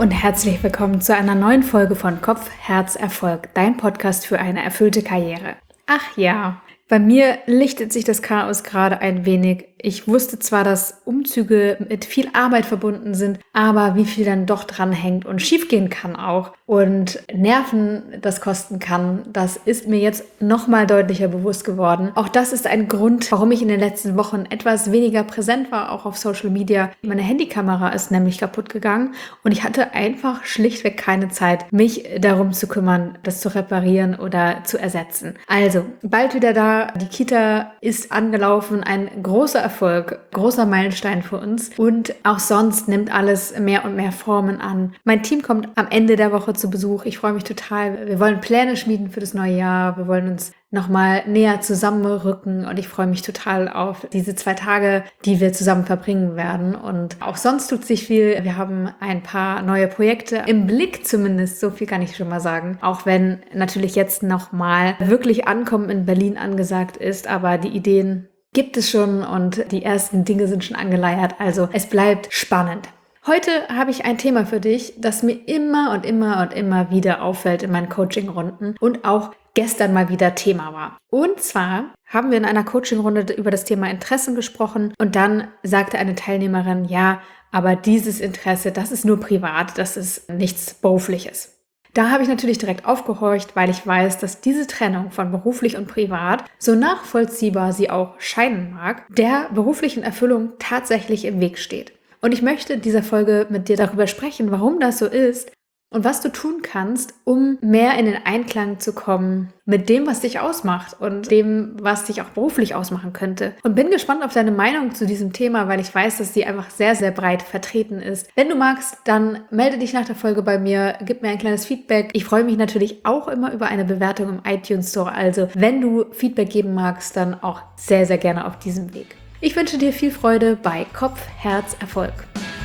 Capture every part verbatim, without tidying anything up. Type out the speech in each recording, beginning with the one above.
und herzlich willkommen zu einer neuen Folge von Kopf, Herz, Erfolg, dein Podcast für eine erfüllte Karriere. Ach ja, bei mir lichtet sich das Chaos gerade ein wenig. Ich wusste zwar, dass Umzüge mit viel Arbeit verbunden sind, aber wie viel dann doch dran hängt und schiefgehen kann auch und Nerven das kosten kann, das ist mir jetzt nochmal deutlicher bewusst geworden. Auch das ist ein Grund, warum ich in den letzten Wochen etwas weniger präsent war, auch auf Social Media. Meine Handykamera ist nämlich kaputt gegangen und ich hatte einfach schlichtweg keine Zeit, mich darum zu kümmern, das zu reparieren oder zu ersetzen. Also, bald wieder da. Die Kita ist angelaufen, ein großer Erfolg, großer Meilenstein für uns und auch sonst nimmt alles mehr und mehr Formen an. Mein Team kommt am Ende der Woche zu Besuch. Ich freue mich total. Wir wollen Pläne schmieden für das neue Jahr. Wir wollen uns nochmal näher zusammenrücken und ich freue mich total auf diese zwei Tage, die wir zusammen verbringen werden. Und auch sonst tut sich viel. Wir haben ein paar neue Projekte im Blick zumindest, so viel kann ich schon mal sagen. Auch wenn natürlich jetzt nochmal wirklich Ankommen in Berlin angesagt ist, aber die Ideen gibt es schon und die ersten Dinge sind schon angeleiert. Also es bleibt spannend. Heute habe ich ein Thema für dich, das mir immer und immer und immer wieder auffällt in meinen Coaching-Runden und auch gestern mal wieder Thema war. Und zwar haben wir in einer Coaching-Runde über das Thema Interessen gesprochen und dann sagte eine Teilnehmerin, ja, aber dieses Interesse, das ist nur privat, das ist nichts Berufliches. Da habe ich natürlich direkt aufgehorcht, weil ich weiß, dass diese Trennung von beruflich und privat, so nachvollziehbar sie auch scheinen mag, der beruflichen Erfüllung tatsächlich im Weg steht. Und ich möchte in dieser Folge mit dir darüber sprechen, warum das so ist und was du tun kannst, um mehr in den Einklang zu kommen mit dem, was dich ausmacht und dem, was dich auch beruflich ausmachen könnte. Und bin gespannt auf deine Meinung zu diesem Thema, weil ich weiß, dass sie einfach sehr, sehr breit vertreten ist. Wenn du magst, dann melde dich nach der Folge bei mir, gib mir ein kleines Feedback. Ich freue mich natürlich auch immer über eine Bewertung im iTunes Store. Also wenn du Feedback geben magst, dann auch sehr, sehr gerne auf diesem Weg. Ich wünsche dir viel Freude bei Kopf, Herz, Erfolg.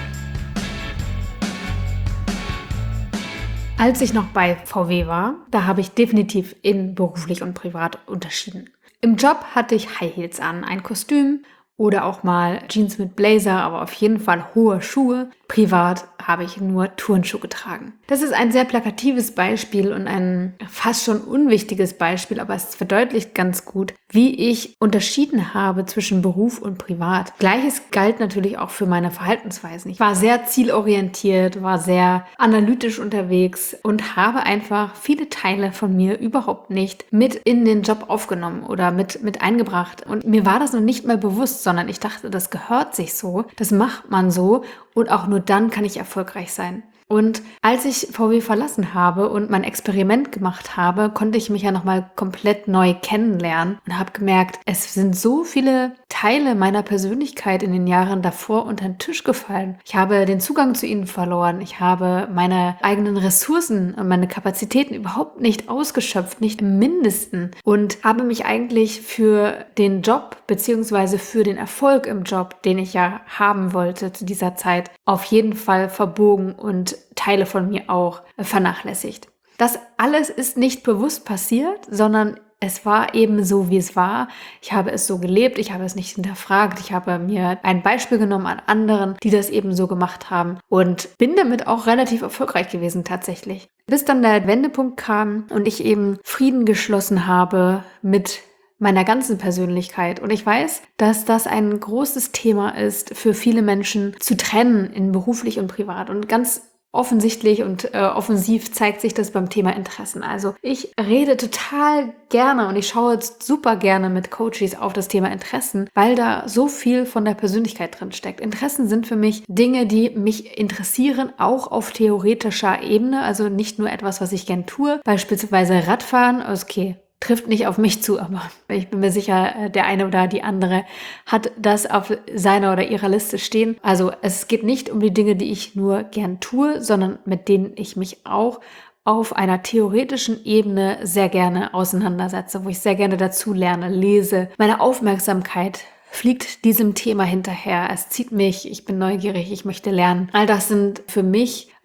Als ich noch bei V W war, da habe ich definitiv in beruflich und privat unterschieden. Im Job hatte ich High Heels an, ein Kostüm oder auch mal Jeans mit Blazer, aber auf jeden Fall hohe Schuhe. Privat habe ich nur Turnschuhe getragen. Das ist ein sehr plakatives Beispiel und ein fast schon unwichtiges Beispiel, aber es verdeutlicht ganz gut, wie ich unterschieden habe zwischen Beruf und Privat. Gleiches galt natürlich auch für meine Verhaltensweisen. Ich war sehr zielorientiert, war sehr analytisch unterwegs und habe einfach viele Teile von mir überhaupt nicht mit in den Job aufgenommen oder mit, mit eingebracht. Und mir war das noch nicht mal bewusst, sondern ich dachte, das gehört sich so, das macht man so und auch nur dann kann ich erfolgreich sein. Und als ich V W verlassen habe und mein Experiment gemacht habe, konnte ich mich ja nochmal komplett neu kennenlernen und habe gemerkt, es sind so viele Teile meiner Persönlichkeit in den Jahren davor unter den Tisch gefallen. Ich habe den Zugang zu ihnen verloren. Ich habe meine eigenen Ressourcen und meine Kapazitäten überhaupt nicht ausgeschöpft, nicht im Mindesten und habe mich eigentlich für den Job beziehungsweise für den Erfolg im Job, den ich ja haben wollte zu dieser Zeit, auf jeden Fall verbogen und Teile von mir auch vernachlässigt. Das alles ist nicht bewusst passiert, sondern es war eben so, wie es war. Ich habe es so gelebt, ich habe es nicht hinterfragt, ich habe mir ein Beispiel genommen an anderen, die das eben so gemacht haben und bin damit auch relativ erfolgreich gewesen tatsächlich. Bis dann der Wendepunkt kam und ich eben Frieden geschlossen habe mit meiner ganzen Persönlichkeit. Und ich weiß, dass das ein großes Thema ist für viele Menschen zu trennen in beruflich und privat. Und ganz offensichtlich und äh, offensiv zeigt sich das beim Thema Interessen. Also ich rede total gerne und ich schaue jetzt super gerne mit Coaches auf das Thema Interessen, weil da so viel von der Persönlichkeit drin steckt. Interessen sind für mich Dinge, die mich interessieren, auch auf theoretischer Ebene. Also nicht nur etwas, was ich gern tue. Beispielsweise Radfahren, okay, trifft nicht auf mich zu, aber ich bin mir sicher, der eine oder die andere hat das auf seiner oder ihrer Liste stehen. Also es geht nicht um die Dinge, die ich nur gern tue, sondern mit denen ich mich auch auf einer theoretischen Ebene sehr gerne auseinandersetze, wo ich sehr gerne dazu lerne, lese. Meine Aufmerksamkeit fliegt diesem Thema hinterher. Es zieht mich, ich bin neugierig, ich möchte lernen. All das sind für mich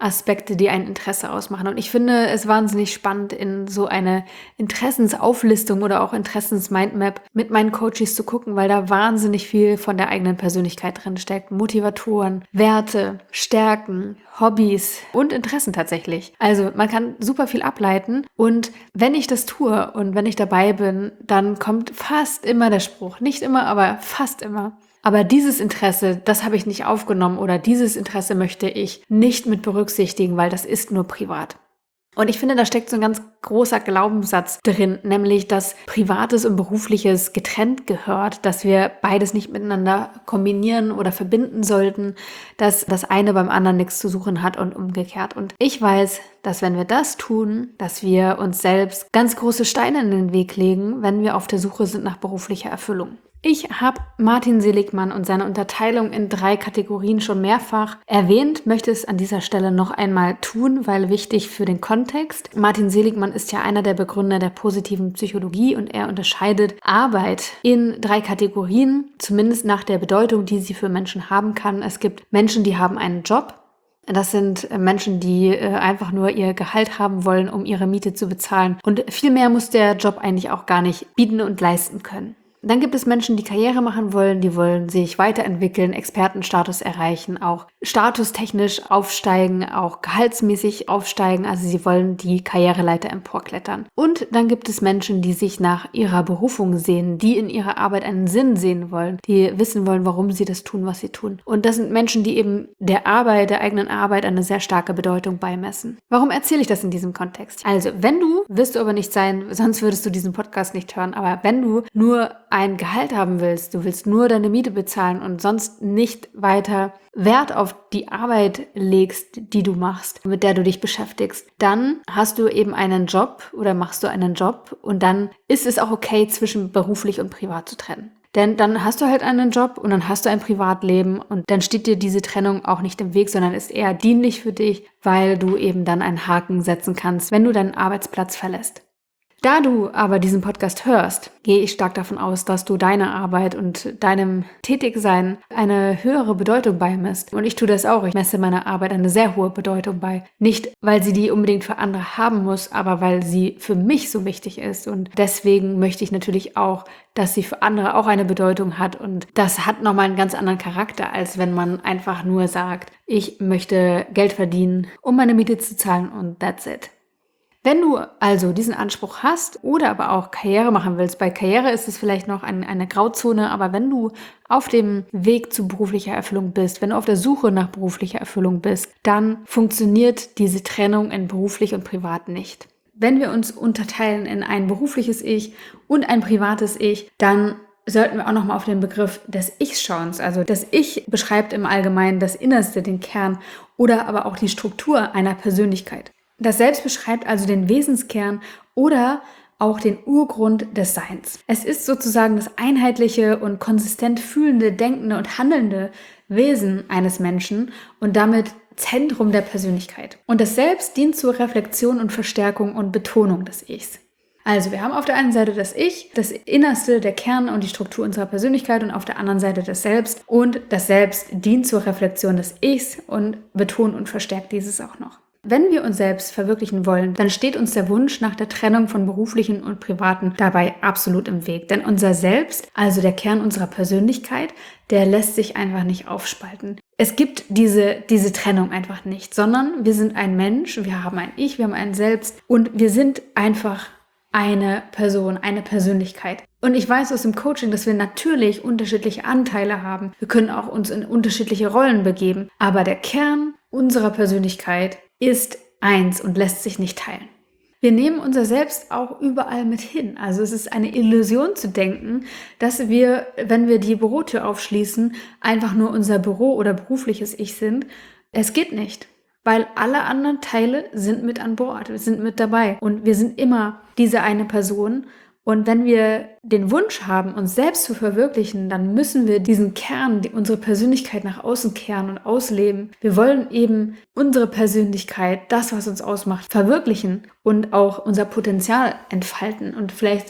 Aspekte, die ein Interesse ausmachen. Und ich finde es wahnsinnig spannend, in so eine Interessensauflistung oder auch Interessens-Mindmap mit meinen Coaches zu gucken, weil da wahnsinnig viel von der eigenen Persönlichkeit drin steckt. Motivatoren, Werte, Stärken, Hobbys und Interessen tatsächlich. Also man kann super viel ableiten und wenn ich das tue und wenn ich dabei bin, dann kommt fast immer der Spruch, nicht immer, aber fast immer: Aber dieses Interesse, das habe ich nicht aufgenommen oder dieses Interesse möchte ich nicht mit berücksichtigen, weil das ist nur privat. Und ich finde, da steckt so ein ganz großer Glaubenssatz drin, nämlich, dass Privates und Berufliches getrennt gehört, dass wir beides nicht miteinander kombinieren oder verbinden sollten, dass das eine beim anderen nichts zu suchen hat und umgekehrt. Und ich weiß, dass wenn wir das tun, dass wir uns selbst ganz große Steine in den Weg legen, wenn wir auf der Suche sind nach beruflicher Erfüllung. Ich habe Martin Seligman und seine Unterteilung in drei Kategorien schon mehrfach erwähnt, möchte es an dieser Stelle noch einmal tun, weil wichtig für den Kontext. Martin Seligman ist ja einer der Begründer der positiven Psychologie und er unterscheidet Arbeit in drei Kategorien, zumindest nach der Bedeutung, die sie für Menschen haben kann. Es gibt Menschen, die haben einen Job. Das sind Menschen, die äh, einfach nur ihr Gehalt haben wollen, um ihre Miete zu bezahlen. Und viel mehr muss der Job eigentlich auch gar nicht bieten und leisten können. Dann gibt es Menschen, die Karriere machen wollen, die wollen sich weiterentwickeln, Expertenstatus erreichen, auch statustechnisch aufsteigen, auch gehaltsmäßig aufsteigen, also sie wollen die Karriereleiter emporklettern. Und dann gibt es Menschen, die sich nach ihrer Berufung sehen, die in ihrer Arbeit einen Sinn sehen wollen, die wissen wollen, warum sie das tun, was sie tun. Und das sind Menschen, die eben der Arbeit, der eigenen Arbeit eine sehr starke Bedeutung beimessen. Warum erzähle ich das in diesem Kontext? Also, wenn du, wirst du aber nicht sein, sonst würdest du diesen Podcast nicht hören, aber wenn du nur ein Gehalt haben willst, du willst nur deine Miete bezahlen und sonst nicht weiter Wert auf die Arbeit legst, die du machst, mit der du dich beschäftigst, dann hast du eben einen Job oder machst du einen Job und dann ist es auch okay, zwischen beruflich und privat zu trennen. Denn dann hast du halt einen Job und dann hast du ein Privatleben und dann steht dir diese Trennung auch nicht im Weg, sondern ist eher dienlich für dich, weil du eben dann einen Haken setzen kannst, wenn du deinen Arbeitsplatz verlässt. Da du aber diesen Podcast hörst, gehe ich stark davon aus, dass du deiner Arbeit und deinem Tätigsein eine höhere Bedeutung beimisst. Und ich tue das auch. Ich messe meiner Arbeit eine sehr hohe Bedeutung bei. Nicht, weil sie die unbedingt für andere haben muss, aber weil sie für mich so wichtig ist. Und deswegen möchte ich natürlich auch, dass sie für andere auch eine Bedeutung hat. Und das hat nochmal einen ganz anderen Charakter, als wenn man einfach nur sagt, ich möchte Geld verdienen, um meine Miete zu zahlen und that's it. Wenn du also diesen Anspruch hast oder aber auch Karriere machen willst, bei Karriere ist es vielleicht noch ein, eine Grauzone, aber wenn du auf dem Weg zu beruflicher Erfüllung bist, wenn du auf der Suche nach beruflicher Erfüllung bist, dann funktioniert diese Trennung in beruflich und privat nicht. Wenn wir uns unterteilen in ein berufliches Ich und ein privates Ich, dann sollten wir auch nochmal auf den Begriff des Ichs schauen. Also das Ich beschreibt im Allgemeinen das Innerste, den Kern oder aber auch die Struktur einer Persönlichkeit. Das Selbst beschreibt also den Wesenskern oder auch den Urgrund des Seins. Es ist sozusagen das einheitliche und konsistent fühlende, denkende und handelnde Wesen eines Menschen und damit Zentrum der Persönlichkeit. Und das Selbst dient zur Reflexion und Verstärkung und Betonung des Ichs. Also wir haben auf der einen Seite das Ich, das Innerste, der Kern und die Struktur unserer Persönlichkeit und auf der anderen Seite das Selbst. Und das Selbst dient zur Reflexion des Ichs und betont und verstärkt dieses auch noch. Wenn wir uns selbst verwirklichen wollen, dann steht uns der Wunsch nach der Trennung von beruflichen und privaten dabei absolut im Weg. Denn unser Selbst, also der Kern unserer Persönlichkeit, der lässt sich einfach nicht aufspalten. Es gibt diese, diese Trennung einfach nicht, sondern wir sind ein Mensch, wir haben ein Ich, wir haben ein Selbst und wir sind einfach eine Person, eine Persönlichkeit. Und ich weiß aus dem Coaching, dass wir natürlich unterschiedliche Anteile haben. Wir können auch uns in unterschiedliche Rollen begeben. Aber der Kern unserer Persönlichkeit ist eins und lässt sich nicht teilen. Wir nehmen unser Selbst auch überall mit hin. Also es ist eine Illusion zu denken, dass wir, wenn wir die Bürotür aufschließen, einfach nur unser Büro oder berufliches Ich sind. Es geht nicht, weil alle anderen Teile sind mit an Bord, wir sind mit dabei und wir sind immer diese eine Person. Und wenn wir den Wunsch haben, uns selbst zu verwirklichen, dann müssen wir diesen Kern, die, unsere Persönlichkeit nach außen kehren und ausleben. Wir wollen eben unsere Persönlichkeit, das, was uns ausmacht, verwirklichen und auch unser Potenzial entfalten und vielleicht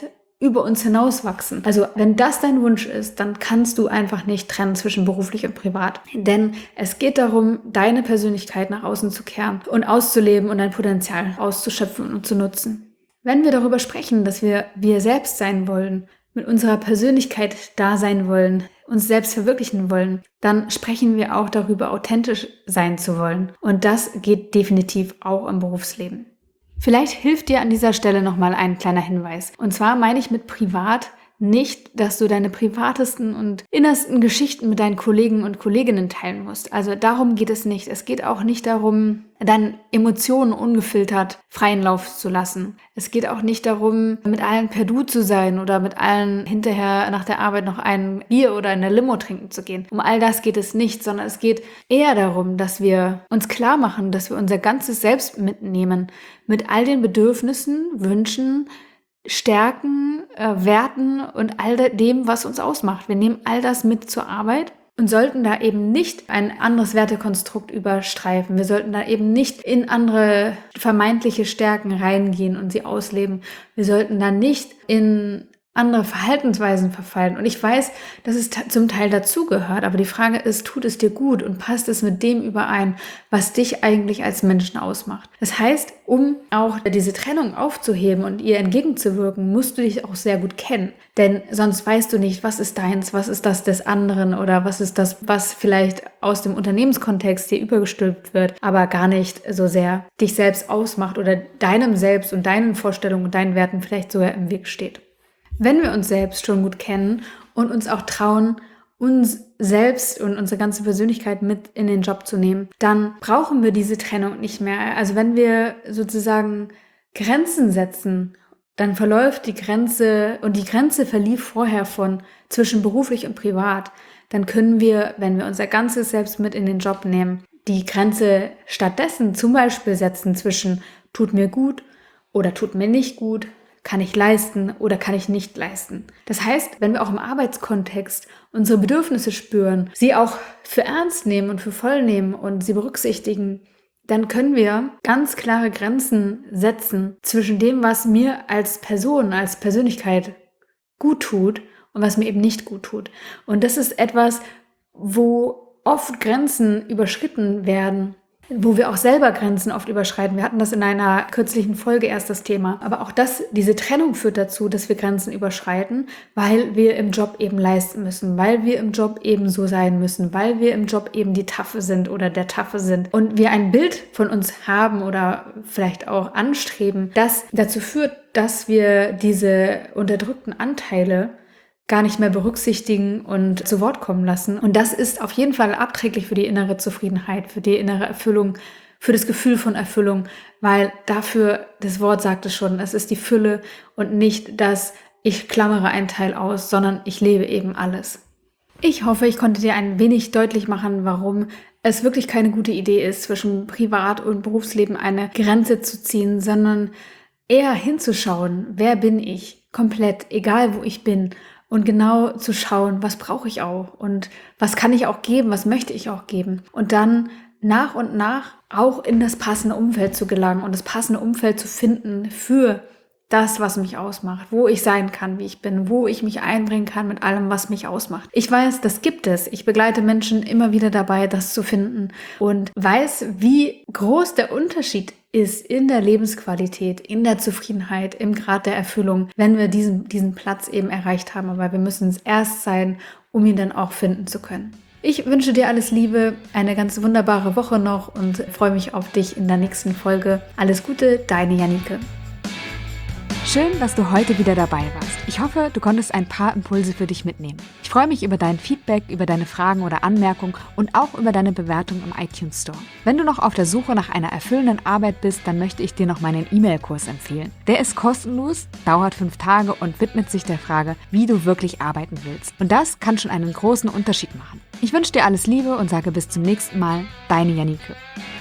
über uns hinauswachsen. Also wenn das dein Wunsch ist, dann kannst du einfach nicht trennen zwischen beruflich und privat. Denn es geht darum, deine Persönlichkeit nach außen zu kehren und auszuleben und dein Potenzial auszuschöpfen und zu nutzen. Wenn wir darüber sprechen, dass wir wir selbst sein wollen, mit unserer Persönlichkeit da sein wollen, uns selbst verwirklichen wollen, dann sprechen wir auch darüber, authentisch sein zu wollen. Und das geht definitiv auch im Berufsleben. Vielleicht hilft dir an dieser Stelle nochmal ein kleiner Hinweis. Und zwar meine ich mit privat nicht, dass du deine privatesten und innersten Geschichten mit deinen Kollegen und Kolleginnen teilen musst. Also darum geht es nicht. Es geht auch nicht darum, deine Emotionen ungefiltert freien Lauf zu lassen. Es geht auch nicht darum, mit allen per Du zu sein oder mit allen hinterher nach der Arbeit noch ein Bier oder eine Limo trinken zu gehen. Um all das geht es nicht, sondern es geht eher darum, dass wir uns klar machen, dass wir unser ganzes Selbst mitnehmen, mit all den Bedürfnissen, Wünschen, Stärken, äh, Werten und all dem, was uns ausmacht. Wir nehmen all das mit zur Arbeit und sollten da eben nicht ein anderes Wertekonstrukt überstreifen. Wir sollten da eben nicht in andere vermeintliche Stärken reingehen und sie ausleben. Wir sollten da nicht in andere Verhaltensweisen verfallen. Und ich weiß, dass es t- zum Teil dazugehört, aber die Frage ist, tut es dir gut und passt es mit dem überein, was dich eigentlich als Menschen ausmacht? Das heißt, um auch diese Trennung aufzuheben und ihr entgegenzuwirken, musst du dich auch sehr gut kennen. Denn sonst weißt du nicht, was ist deins, was ist das des anderen oder was ist das, was vielleicht aus dem Unternehmenskontext dir übergestülpt wird, aber gar nicht so sehr dich selbst ausmacht oder deinem Selbst und deinen Vorstellungen und deinen Werten vielleicht sogar im Weg steht. Wenn wir uns selbst schon gut kennen und uns auch trauen, uns selbst und unsere ganze Persönlichkeit mit in den Job zu nehmen, dann brauchen wir diese Trennung nicht mehr. Also wenn wir sozusagen Grenzen setzen, dann verläuft die Grenze und die Grenze verlief vorher von zwischen beruflich und privat, dann können wir, wenn wir unser ganzes Selbst mit in den Job nehmen, die Grenze stattdessen zum Beispiel setzen zwischen tut mir gut oder tut mir nicht gut, kann ich leisten oder kann ich nicht leisten. Das heißt, wenn wir auch im Arbeitskontext unsere Bedürfnisse spüren, sie auch für ernst nehmen und für voll nehmen und sie berücksichtigen, dann können wir ganz klare Grenzen setzen zwischen dem, was mir als Person, als Persönlichkeit gut tut und was mir eben nicht gut tut. Und das ist etwas, wo oft Grenzen überschritten werden, wo wir auch selber Grenzen oft überschreiten. Wir hatten das in einer kürzlichen Folge erst das Thema. Aber auch das, diese Trennung führt dazu, dass wir Grenzen überschreiten, weil wir im Job eben leisten müssen, weil wir im Job eben so sein müssen, weil wir im Job eben die Taffe sind oder der Taffe sind und wir ein Bild von uns haben oder vielleicht auch anstreben, das dazu führt, dass wir diese unterdrückten Anteile gar nicht mehr berücksichtigen und zu Wort kommen lassen. Und das ist auf jeden Fall abträglich für die innere Zufriedenheit, für die innere Erfüllung, für das Gefühl von Erfüllung, weil dafür, das Wort sagt es schon, es ist die Fülle und nicht, dass ich klammere einen Teil aus, sondern ich lebe eben alles. Ich hoffe, ich konnte dir ein wenig deutlich machen, warum es wirklich keine gute Idee ist, zwischen Privat- und Berufsleben eine Grenze zu ziehen, sondern eher hinzuschauen, wer bin ich, komplett, egal wo ich bin, und genau zu schauen, was brauche ich auch und was kann ich auch geben, was möchte ich auch geben. Und dann nach und nach auch in das passende Umfeld zu gelangen und das passende Umfeld zu finden für das, was mich ausmacht, wo ich sein kann, wie ich bin, wo ich mich einbringen kann mit allem, was mich ausmacht. Ich weiß, das gibt es. Ich begleite Menschen immer wieder dabei, das zu finden und weiß, wie groß der Unterschied ist in der Lebensqualität, in der Zufriedenheit, im Grad der Erfüllung, wenn wir diesen, diesen Platz eben erreicht haben. Aber wir müssen es erst sein, um ihn dann auch finden zu können. Ich wünsche dir alles Liebe, eine ganz wunderbare Woche noch und freue mich auf dich in der nächsten Folge. Alles Gute, deine Janike. Schön, dass du heute wieder dabei warst. Ich hoffe, du konntest ein paar Impulse für dich mitnehmen. Ich freue mich über dein Feedback, über deine Fragen oder Anmerkungen und auch über deine Bewertung im iTunes Store. Wenn du noch auf der Suche nach einer erfüllenden Arbeit bist, dann möchte ich dir noch meinen E-Mail-Kurs empfehlen. Der ist kostenlos, dauert fünf Tage und widmet sich der Frage, wie du wirklich arbeiten willst. Und das kann schon einen großen Unterschied machen. Ich wünsche dir alles Liebe und sage bis zum nächsten Mal, deine Janike.